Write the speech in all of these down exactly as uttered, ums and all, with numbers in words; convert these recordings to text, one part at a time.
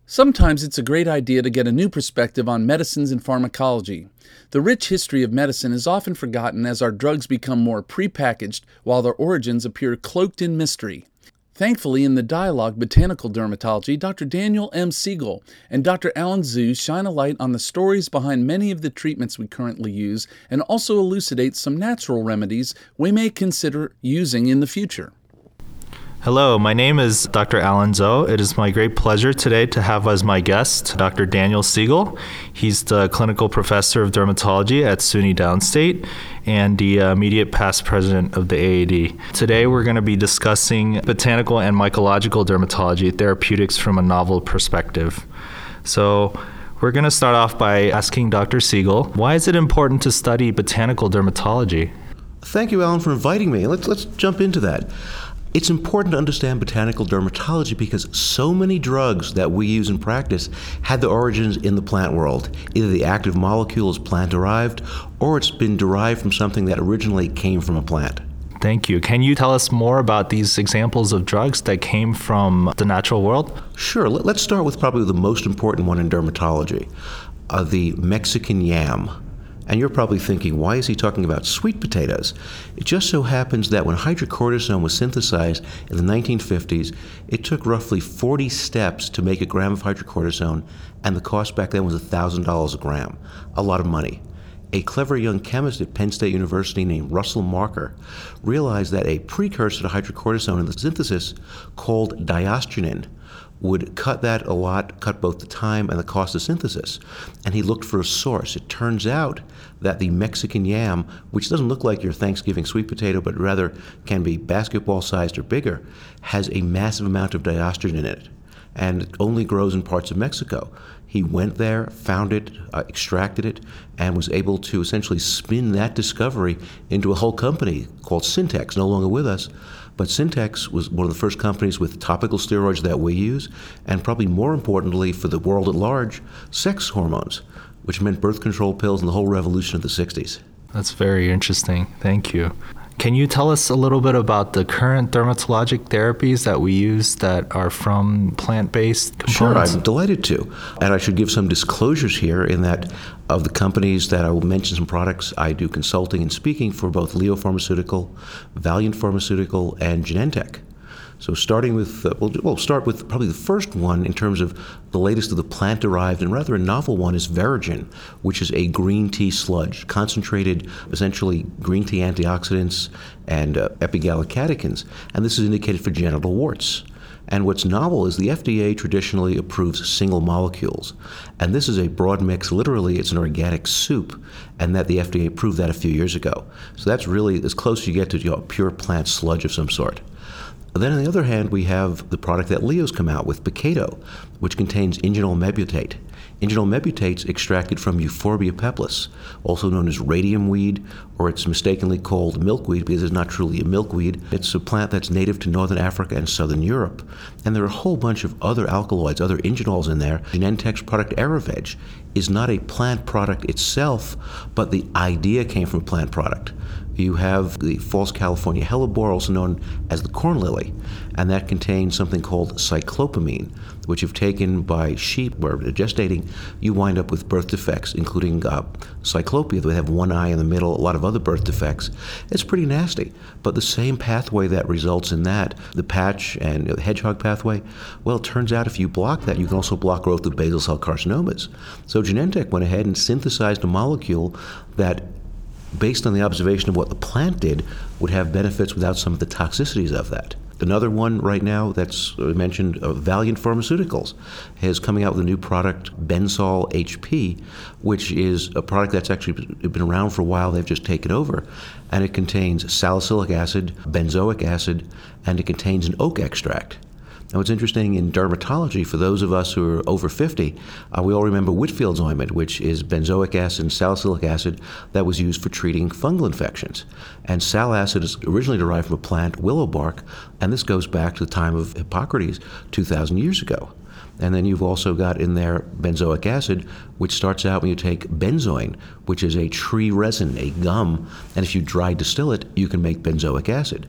Sometimes it's a great idea to get a new perspective on medicines and pharmacology. The rich history of medicine is often forgotten as our drugs become more prepackaged while their origins appear cloaked in mystery. Thankfully, in the dialogue Botanical Dermatology, Doctor Daniel M. Siegel and Doctor Alan Zhu shine a light on the stories behind many of the treatments we currently use and also elucidate some natural remedies we may consider using in the future. Hello, my name is Doctor Alan Zhou. It is my great pleasure today to have as my guest Doctor Daniel Siegel. He's the clinical professor of dermatology at SUNY Downstate and the immediate past president of the A A D. Today we're going to be discussing botanical and mycological dermatology therapeutics from a novel perspective. So we're going to start off by asking Doctor Siegel, why is it important to study botanical dermatology? Thank you, Alan, for inviting me. Let's, let's jump into that. It's important to understand botanical dermatology because so many drugs that we use in practice had their origins in the plant world. Either the active molecule is plant-derived or it's been derived from something that originally came from a plant. Thank you. Can you tell us more about these examples of drugs that came from the natural world? Sure. Let's start with probably the most important one in dermatology, uh, the Mexican yam. And you're probably thinking, why is he talking about sweet potatoes? It just so happens that when hydrocortisone was synthesized in the nineteen fifties, it took roughly forty steps to make a gram of hydrocortisone, and the cost back then was one thousand dollars a gram. A lot of money. A clever young chemist at Penn State University named Russell Marker realized that a precursor to hydrocortisone in the synthesis called diosgenin would cut that a lot, cut both the time and the cost of synthesis. And he looked for a source. It turns out that the Mexican yam, which doesn't look like your Thanksgiving sweet potato, but rather can be basketball-sized or bigger, has a massive amount of diosgenin in it. And it only grows in parts of Mexico. He went there, found it, uh, extracted it, and was able to essentially spin that discovery into a whole company called Syntex, no longer with us. But Syntex was one of the first companies with topical steroids that we use, and probably more importantly for the world at large, sex hormones, which meant birth control pills and the whole revolution of the sixties. That's very interesting. Thank you. Can you tell us a little bit about the current dermatologic therapies that we use that are from plant-based components? Sure, I'm delighted to. And I should give some disclosures here in that of the companies that I will mention some products, I do consulting and speaking for both Leo Pharmaceutical, Valiant Pharmaceutical, and Genentech. So starting with, uh, we'll, we'll start with probably the first one in terms of the latest of the plant-derived and rather a novel one is Verogen, which is a green tea sludge, concentrated essentially green tea antioxidants and uh, epigallocatechins, and this is indicated for genital warts. And what's novel is the F D A traditionally approves single molecules, and this is a broad mix, literally it's an organic soup, and that the F D A approved that a few years ago. So that's really as close as you get to you know, pure plant sludge of some sort. Then on the other hand, we have the product that Leo's come out with, Picato, which contains ingenol mebutate. Ingenol mebutate's extracted from Euphorbia peplis, also known as radium weed, or it's mistakenly called milkweed because it's not truly a milkweed. It's a plant that's native to northern Africa and southern Europe. And there are a whole bunch of other alkaloids, other ingenols in there. Genentech's product Aeroveg is not a plant product itself, but the idea came from a plant product. You have the false California hellebore, also known as the corn lily, and that contains something called cyclopamine, which if taken by sheep where they're gestating, you wind up with birth defects, including uh, cyclopia. They have one eye in the middle, a lot of other birth defects. It's pretty nasty, but the same pathway that results in that, the patch and the hedgehog pathway, well, it turns out if you block that, you can also block growth of basal cell carcinomas. So Genentech went ahead and synthesized a molecule that, based on the observation of what the plant did, would have benefits without some of the toxicities of that. Another one right now that's mentioned, uh, Valiant Pharmaceuticals, is coming out with a new product, Bensol H P, which is a product that's actually been around for a while. They've just taken over. And it contains salicylic acid, benzoic acid, and it contains an oak extract. Now, what's interesting in dermatology, for those of us who are over fifty, uh, we all remember Whitfield's ointment, which is benzoic acid and salicylic acid that was used for treating fungal infections. And sal acid is originally derived from a plant, willow bark, and this goes back to the time of Hippocrates two thousand years ago. And then you've also got in there benzoic acid, which starts out when you take benzoin, which is a tree resin, a gum, and if you dry distill it, you can make benzoic acid.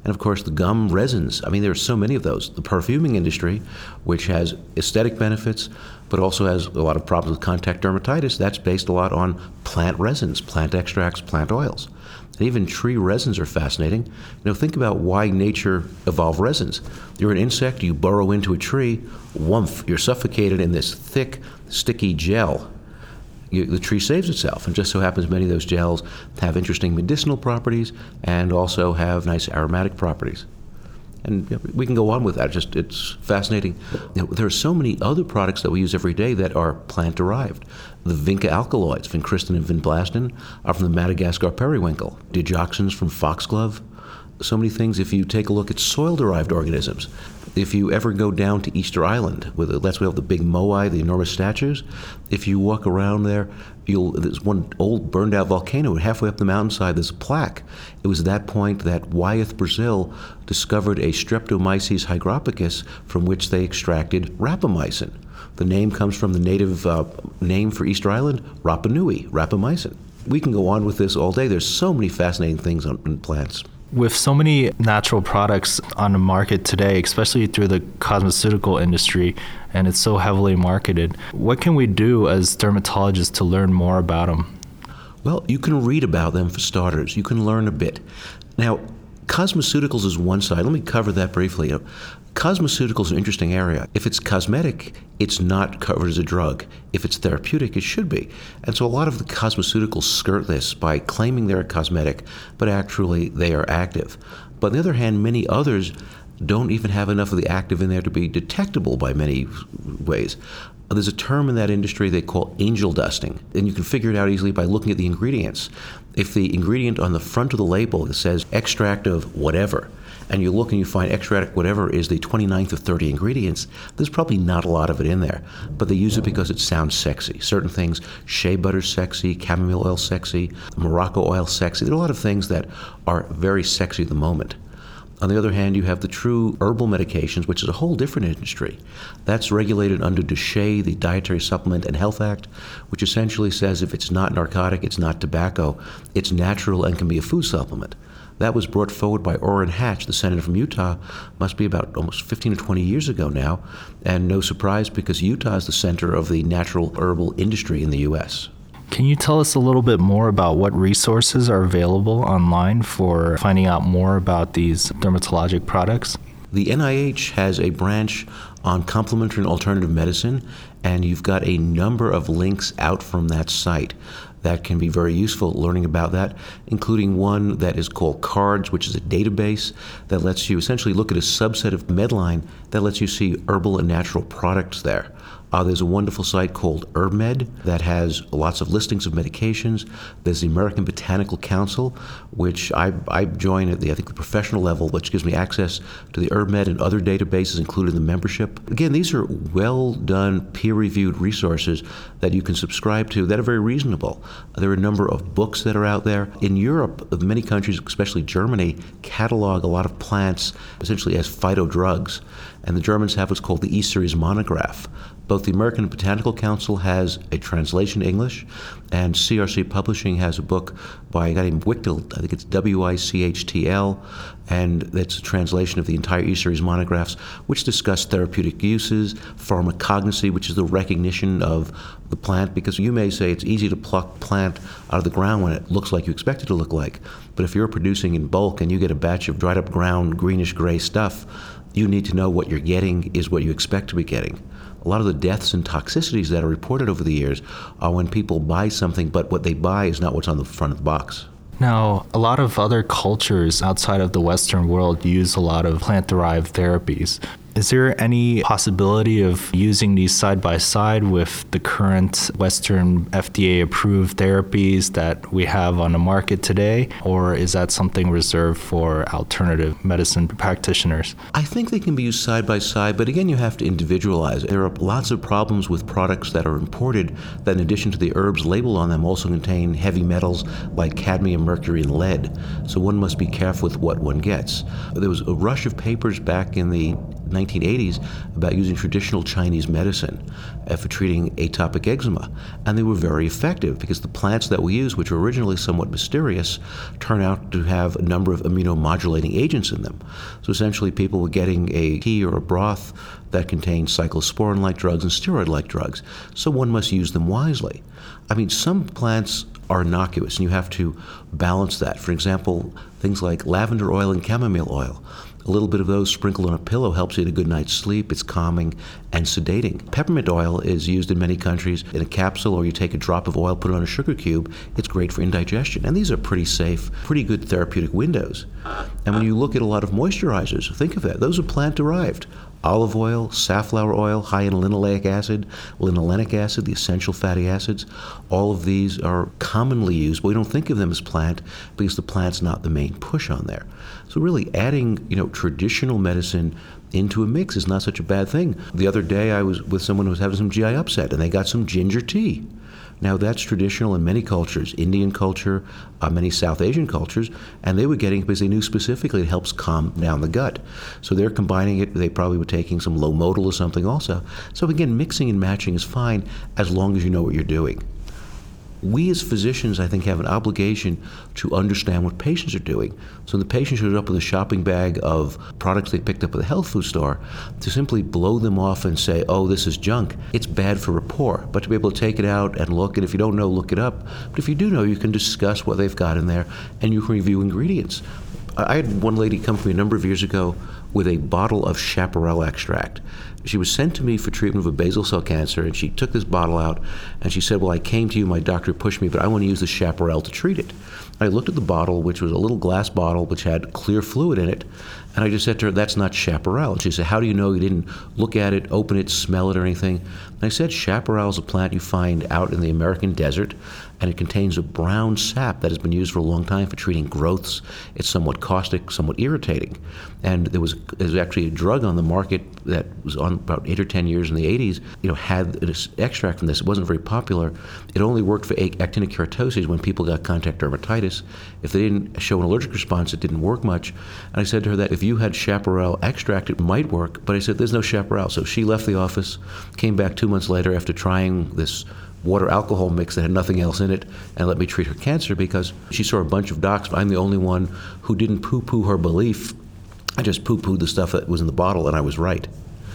And of course, the gum resins. I mean, there are so many of those. The perfuming industry, which has aesthetic benefits, but also has a lot of problems with contact dermatitis, that's based a lot on plant resins, plant extracts, plant oils. And even tree resins are fascinating. You know, think about why nature evolved resins. You're an insect, you burrow into a tree, woomph, you're suffocated in this thick, sticky gel. You, the tree saves itself, and just so happens many of those gels have interesting medicinal properties and also have nice aromatic properties. And you know, we can go on with that. It's just it's fascinating. You know, there are so many other products that we use every day that are plant-derived. The vinca alkaloids, vincristin and vinblastin, are from the Madagascar periwinkle. Digoxins from foxglove. So many things. If you take a look at soil-derived organisms, if you ever go down to Easter Island, where that's where we have the big moai, the enormous statues, if you walk around there, you'll there's one old burned-out volcano, and halfway up the mountainside there's a plaque. It was at that point that Wyeth, Brazil, discovered a Streptomyces hygrophagus from which they extracted rapamycin. The name comes from the native uh, name for Easter Island, Rapa Nui, rapamycin. We can go on with this all day. There's so many fascinating things on in plants. With so many natural products on the market today, especially through the cosmeceutical industry, and it's so heavily marketed, what can we do as dermatologists to learn more about them? Well, you can read about them for starters. You can learn a bit. Now, cosmeceuticals is one side. Let me cover that briefly. You know, cosmeceuticals are an interesting area. If it's cosmetic, it's not covered as a drug. If it's therapeutic, it should be. And so a lot of the cosmeceuticals skirt this by claiming they're cosmetic, but actually they are active. But on the other hand, many others don't even have enough of the active in there to be detectable by many ways. There's a term in that industry they call angel dusting, and you can figure it out easily by looking at the ingredients. If the ingredient on the front of the label that says extract of whatever, and you look and you find extract whatever is the twenty-ninth of thirty ingredients, there's probably not a lot of it in there. But they use it because it sounds sexy. Certain things, shea butter sexy, chamomile oil sexy, Morocco oil sexy. There are a lot of things that are very sexy at the moment. On the other hand, you have the true herbal medications, which is a whole different industry. That's regulated under DSHEA, the Dietary Supplement and Health Act, which essentially says if it's not narcotic, it's not tobacco, it's natural and can be a food supplement. That was brought forward by Orrin Hatch, the senator from Utah, must be about almost fifteen or twenty years ago now, and no surprise because Utah is the center of the natural herbal industry in the U S. Can you tell us a little bit more about what resources are available online for finding out more about these dermatologic products? The N I H has a branch on complementary and alternative medicine, and you've got a number of links out from that site that can be very useful learning about that, including one that is called CARDS, which is a database that lets you essentially look at a subset of Medline that lets you see herbal and natural products there. Uh, there's a wonderful site called HerbMed that has lots of listings of medications. There's the American Botanical Council, which I, I join at the I think the professional level, which gives me access to the HerbMed and other databases included in the membership. Again, these are well-done, peer-reviewed resources that you can subscribe to that are very reasonable. There are a number of books that are out there. In Europe, many countries, especially Germany, catalog a lot of plants essentially as phytodrugs. And the Germans have what's called the E-Series monograph. Both the American Botanical Council has a translation to English, and C R C Publishing has a book by a guy named Wichtl, I think it's W I C H T L, and that's a translation of the entire E-Series monographs, which discuss therapeutic uses, pharmacognosy, which is the recognition of the plant, because you may say it's easy to pluck plant out of the ground when it looks like you expect it to look like, but if you're producing in bulk and you get a batch of dried up ground, greenish-gray stuff, you need to know what you're getting is what you expect to be getting. A lot of the deaths and toxicities that are reported over the years are when people buy something, but what they buy is not what's on the front of the box. Now, a lot of other cultures outside of the Western world use a lot of plant-derived therapies. Is there any possibility of using these side by side with the current Western F D A-approved therapies that we have on the market today, or is that something reserved for alternative medicine practitioners? I think they can be used side by side, but again, you have to individualize it. There are lots of problems with products that are imported that, in addition to the herbs labeled on them, also contain heavy metals like cadmium, mercury, and lead. So one must be careful with what one gets. There was a rush of papers back in the nineteen eighties about using traditional Chinese medicine uh, for treating atopic eczema. And they were very effective because the plants that we use, which were originally somewhat mysterious, turn out to have a number of immunomodulating agents in them. So essentially people were getting a tea or a broth that contained cyclosporin-like drugs and steroid-like drugs. So one must use them wisely. I mean, some plants are innocuous, and you have to balance that. For example, things like lavender oil and chamomile oil. A little bit of those sprinkled on a pillow helps you get a good night's sleep. It's calming and sedating. Peppermint oil is used in many countries in a capsule, or you take a drop of oil, put it on a sugar cube. It's great for indigestion. And these are pretty safe, pretty good therapeutic windows. And when you look at a lot of moisturizers, think of that. Those are plant-derived. Olive oil, safflower oil, high in linoleic acid, linolenic acid, the essential fatty acids. All of these are commonly used, but we don't think of them as plant because the plant's not the main push on there. So really adding, you know, traditional medicine into a mix is not such a bad thing. The other day I was with someone who was having some G I upset, and they got some ginger tea. Now, that's traditional in many cultures, Indian culture, uh, many South Asian cultures, and they were getting it because they knew specifically it helps calm down the gut. So they're combining it. They probably were taking some Lomodal or something also. So again, mixing and matching is fine as long as you know what you're doing. We as physicians, I think, have an obligation to understand what patients are doing. So when the patient shows up with a shopping bag of products they picked up at the health food store, to simply blow them off and say, oh, this is junk, it's bad for rapport. But to be able to take it out and look, and if you don't know, look it up. But if you do know, you can discuss what they've got in there, and you can review ingredients. I had one lady come to me a number of years ago with a bottle of chaparral extract. She was sent to me for treatment of a basal cell cancer, and she took this bottle out, and she said, well, I came to you, my doctor pushed me, but I want to use the chaparral to treat it. I looked at the bottle, which was a little glass bottle which had clear fluid in it, and I just said to her, that's not chaparral. And she said, how do you know? You didn't look at it, open it, smell it, or anything? And I said, chaparral is a plant you find out in the American desert, and it contains a brown sap that has been used for a long time for treating growths. It's somewhat caustic, somewhat irritating. And there was, there was actually a drug on the market that was on about eight or ten years in the eighties, you know, had this extract from this. It wasn't very popular. It only worked for actinic keratosis when people got contact dermatitis. If they didn't show an allergic response, it didn't work much. And I said to her that if you had chaparral extract, it might work. But I said, there's no chaparral. So she left the office, came back two months later after trying this water alcohol mix that had nothing else in it, and let me treat her cancer because she saw a bunch of docs, but I'm the only one who didn't poo-poo her belief. I just poo-pooed the stuff that was in the bottle, and I was right.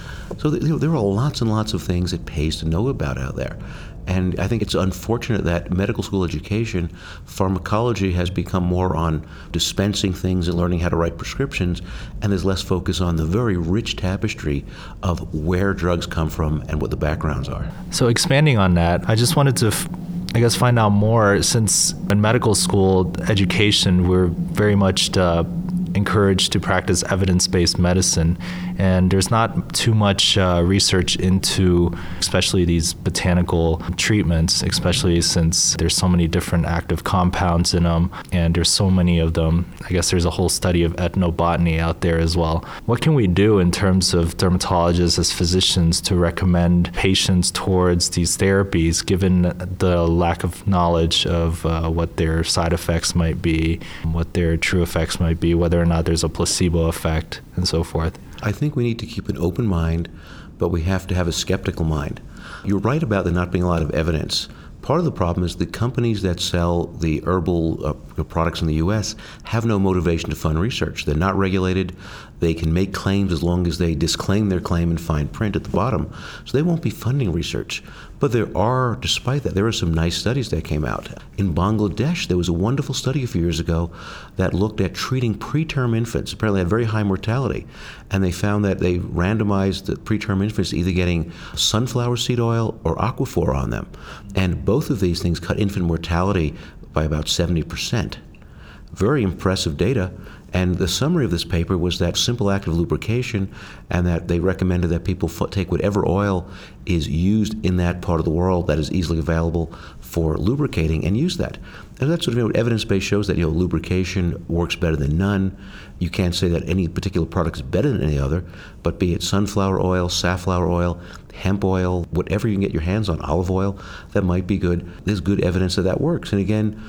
So you know, there are lots and lots of things it pays to know about out there. And I think it's unfortunate that medical school education, pharmacology has become more on dispensing things and learning how to write prescriptions, and there's less focus on the very rich tapestry of where drugs come from and what the backgrounds are. So expanding on that, I just wanted to, f- I guess, find out more, since in medical school education, we're very much uh, encouraged to practice evidence-based medicine, and there's not too much uh, research into especially these botanical treatments, especially since there's so many different active compounds in them, and there's so many of them. I guess there's a whole study of ethnobotany out there as well. What can we do in terms of dermatologists as physicians to recommend patients towards these therapies, given the lack of knowledge of uh, what their side effects might be, what their true effects might be, whether or not there's a placebo effect, and so forth? I think we need to keep an open mind, but we have to have a skeptical mind. You're right about there not being a lot of evidence. Part of the problem is the companies that sell the herbal uh, products in the U S have no motivation to fund research. They're not regulated. They can make claims as long as they disclaim their claim in fine print at the bottom. So they won't be funding research. But there are, despite that, there are some nice studies that came out. In Bangladesh, there was a wonderful study a few years ago that looked at treating preterm infants. Apparently had very high mortality. And they found that they randomized the preterm infants either getting sunflower seed oil or Aquaphor on them. And both of these things cut infant mortality by about seventy percent. Very impressive data. And the summary of this paper was that simple act of lubrication, and that they recommended that people f- take whatever oil is used in that part of the world that is easily available for lubricating and use that. And that's what, you know, evidence-based shows that, you know, lubrication works better than none. You can't say that any particular product is better than any other, but be it sunflower oil, safflower oil, hemp oil, whatever you can get your hands on, olive oil, that might be good. There's good evidence that that works. And again,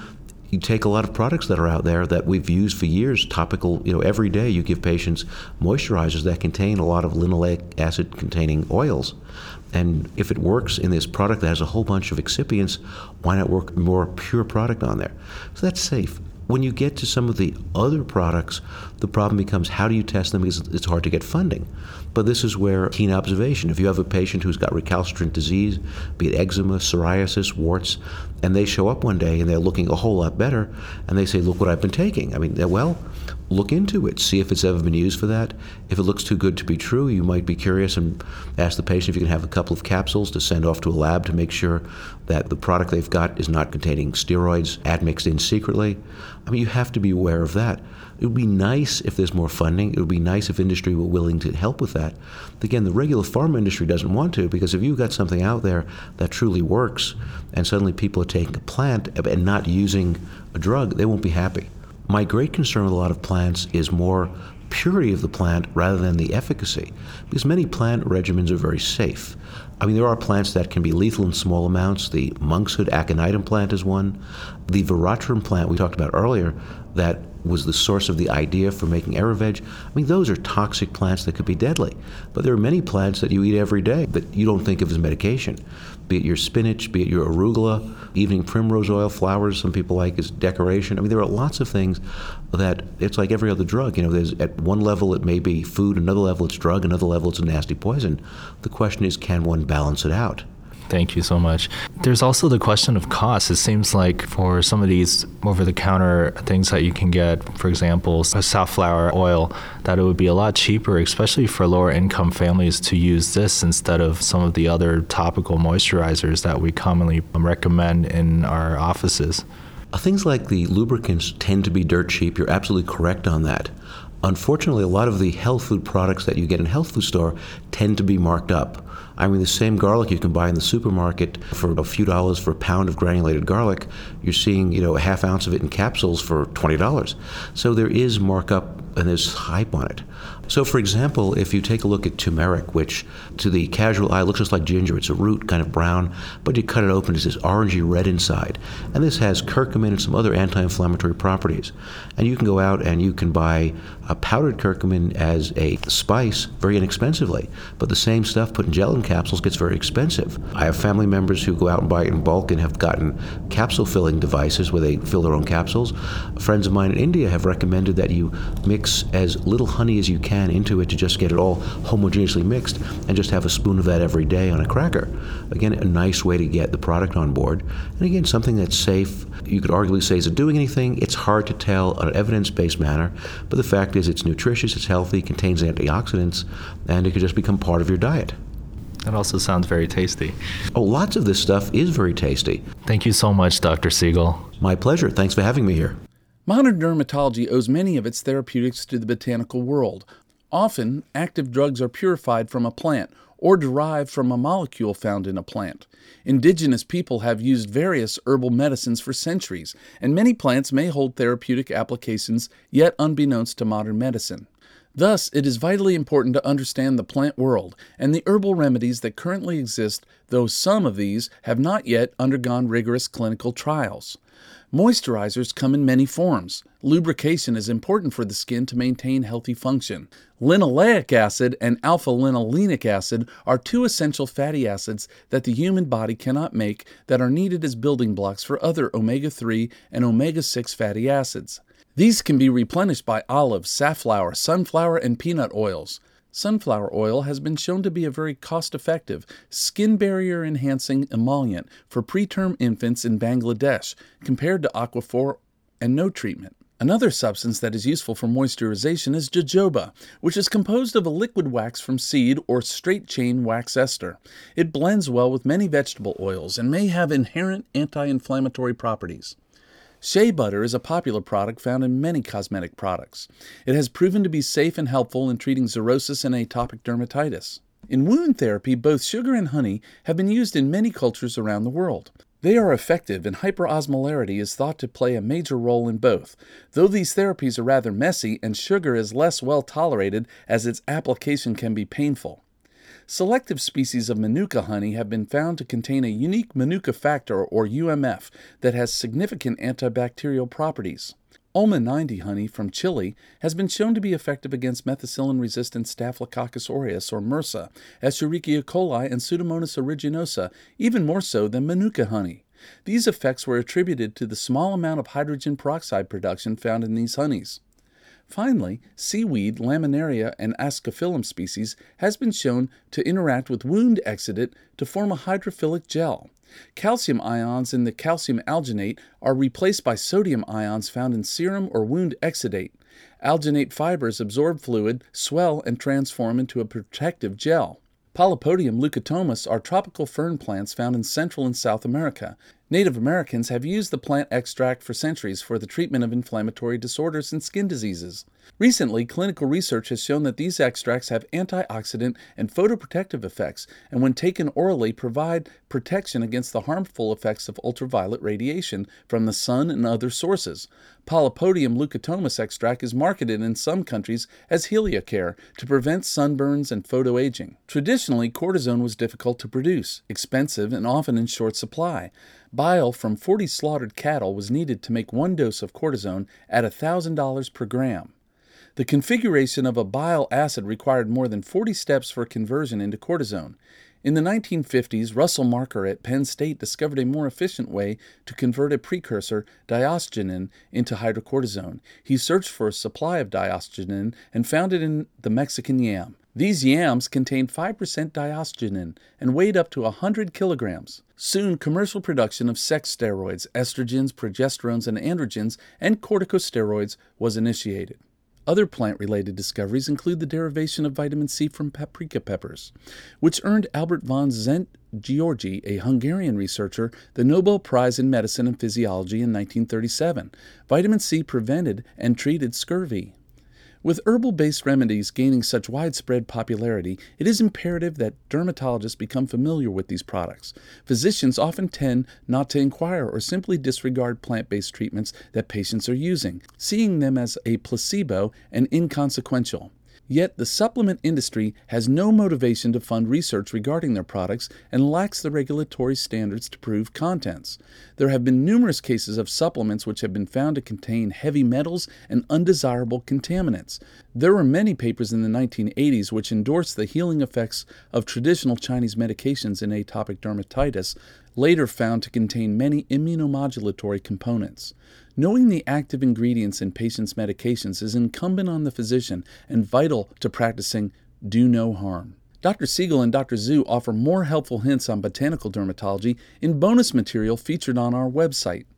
You take a lot of products that are out there that we've used for years, topical, you know, every day you give patients moisturizers that contain a lot of linoleic acid containing oils. And if it works in this product that has a whole bunch of excipients, why not work more pure product on there? So that's safe. When you get to some of the other products, the problem becomes how do you test them, because it's hard to get funding. But this is where keen observation. If you have a patient who's got recalcitrant disease, be it eczema, psoriasis, warts, and they show up one day and they're looking a whole lot better, and they say, look what I've been taking. I mean, well, look into it. See if it's ever been used for that. If it looks too good to be true, you might be curious and ask the patient if you can have a couple of capsules to send off to a lab to make sure that the product they've got is not containing steroids admixed in secretly. I mean, you have to be aware of that. It would be nice if there's more funding. It would be nice if industry were willing to help with that. But again, the regular pharma industry doesn't want to, because if you've got something out there that truly works and suddenly people are taking a plant and not using a drug, they won't be happy. My great concern with a lot of plants is more purity of the plant rather than the efficacy, because many plant regimens are very safe. I mean, there are plants that can be lethal in small amounts. The monkshood aconitum plant is one. The veratrum plant we talked about earlier that was the source of the idea for making Ayurveda. I mean, those are toxic plants that could be deadly. But there are many plants that you eat every day that you don't think of as medication, be it your spinach, be it your arugula, evening primrose oil, flowers some people like as decoration. I mean, there are lots of things that it's like every other drug. You know, there's at one level it may be food, another level it's drug, another level it's a nasty poison. The question is, can one balance it out? Thank you so much. There's also the question of cost. It seems like for some of these over-the-counter things that you can get, for example, a safflower oil, that it would be a lot cheaper, especially for lower-income families, to use this instead of some of the other topical moisturizers that we commonly recommend in our offices. Things like the lubricants tend to be dirt cheap. You're absolutely correct on that. Unfortunately, a lot of the health food products that you get in a health food store tend to be marked up. I mean, the same garlic you can buy in the supermarket for a few dollars for a pound of granulated garlic, you're seeing, you know, a half ounce of it in capsules for twenty dollars. So there is markup and there's hype on it. So, for example, if you take a look at turmeric, which to the casual eye looks just like ginger, it's a root, kind of brown, but you cut it open, it's this orangey red inside. And this has curcumin and some other anti-inflammatory properties. And you can go out and you can buy a powdered curcumin as a spice very inexpensively, but the same stuff put in gelatin capsules gets very expensive. I have family members who go out and buy it in bulk and have gotten capsule filling devices where they fill their own capsules. Friends of mine in India have recommended that you mix as little honey as you can into it to just get it all homogeneously mixed and just have a spoon of that every day on a cracker. Again, a nice way to get the product on board. And again, something that's safe. You could arguably say, is it doing anything? It's hard to tell on an evidence-based manner, but the fact is it's nutritious, it's healthy, contains antioxidants, and it could just become part of your diet. That also sounds very tasty. Oh, lots of this stuff is very tasty. Thank you so much, Doctor Siegel. My pleasure. Thanks for having me here. Modern dermatology owes many of its therapeutics to the botanical world. Often, active drugs are purified from a plant or derived from a molecule found in a plant. Indigenous people have used various herbal medicines for centuries, and many plants may hold therapeutic applications yet unbeknownst to modern medicine. Thus, it is vitally important to understand the plant world and the herbal remedies that currently exist, though some of these have not yet undergone rigorous clinical trials. Moisturizers come in many forms. Lubrication is important for the skin to maintain healthy function. Linoleic acid and alpha-linolenic acid are two essential fatty acids that the human body cannot make that are needed as building blocks for other omega three and omega six fatty acids. These can be replenished by olive, safflower, sunflower, and peanut oils. Sunflower oil has been shown to be a very cost-effective, skin barrier-enhancing emollient for preterm infants in Bangladesh compared to Aquaphor and no treatment. Another substance that is useful for moisturization is jojoba, which is composed of a liquid wax from seed or straight-chain wax ester. It blends well with many vegetable oils and may have inherent anti-inflammatory properties. Shea butter is a popular product found in many cosmetic products. It has proven to be safe and helpful in treating xerosis and atopic dermatitis. In wound therapy, both sugar and honey have been used in many cultures around the world. They are effective, and hyperosmolarity is thought to play a major role in both, though these therapies are rather messy and sugar is less well tolerated as its application can be painful. Selective species of Manuka honey have been found to contain a unique Manuka factor, or U M F, that has significant antibacterial properties. Ulma ninety honey from Chile has been shown to be effective against methicillin-resistant Staphylococcus aureus, or MRSA, Escherichia coli, and Pseudomonas aeruginosa, even more so than Manuka honey. These effects were attributed to the small amount of hydrogen peroxide production found in these honeys. Finally, seaweed, Laminaria, and Ascophyllum species has been shown to interact with wound exudate to form a hydrophilic gel. Calcium ions in the calcium alginate are replaced by sodium ions found in serum or wound exudate. Alginate fibers absorb fluid, swell, and transform into a protective gel. Polypodium leucotomus are tropical fern plants found in Central and South America. Native Americans have used the plant extract for centuries for the treatment of inflammatory disorders and skin diseases. Recently, clinical research has shown that these extracts have antioxidant and photoprotective effects, and when taken orally provide protection against the harmful effects of ultraviolet radiation from the sun and other sources. Polypodium leucotomus extract is marketed in some countries as Heliocare to prevent sunburns and photoaging. Traditionally, cortisone was difficult to produce, expensive, and often in short supply. Bile from forty slaughtered cattle was needed to make one dose of cortisone at one thousand dollars per gram. The configuration of a bile acid required more than forty steps for conversion into cortisone. In the nineteen fifties, Russell Marker at Penn State discovered a more efficient way to convert a precursor, diosgenin, into hydrocortisone. He searched for a supply of diosgenin and found it in the Mexican yam. These yams contained five percent diosgenin and weighed up to one hundred kilograms. Soon, commercial production of sex steroids, estrogens, progesterones, and androgens, and corticosteroids was initiated. Other plant-related discoveries include the derivation of vitamin C from paprika peppers, which earned Albert von Szent-Györgyi, a Hungarian researcher, the Nobel Prize in Medicine and Physiology in nineteen thirty-seven. Vitamin C prevented and treated scurvy. With herbal-based remedies gaining such widespread popularity, it is imperative that dermatologists become familiar with these products. Physicians often tend not to inquire or simply disregard plant-based treatments that patients are using, seeing them as a placebo and inconsequential. Yet the supplement industry has no motivation to fund research regarding their products and lacks the regulatory standards to prove contents. There have been numerous cases of supplements which have been found to contain heavy metals and undesirable contaminants. There were many papers in the nineteen eighties which endorsed the healing effects of traditional Chinese medications in atopic dermatitis, later found to contain many immunomodulatory components. Knowing the active ingredients in patients' medications is incumbent on the physician and vital to practicing do no harm. Doctor Siegel and Doctor Zhu offer more helpful hints on botanical dermatology in bonus material featured on our website.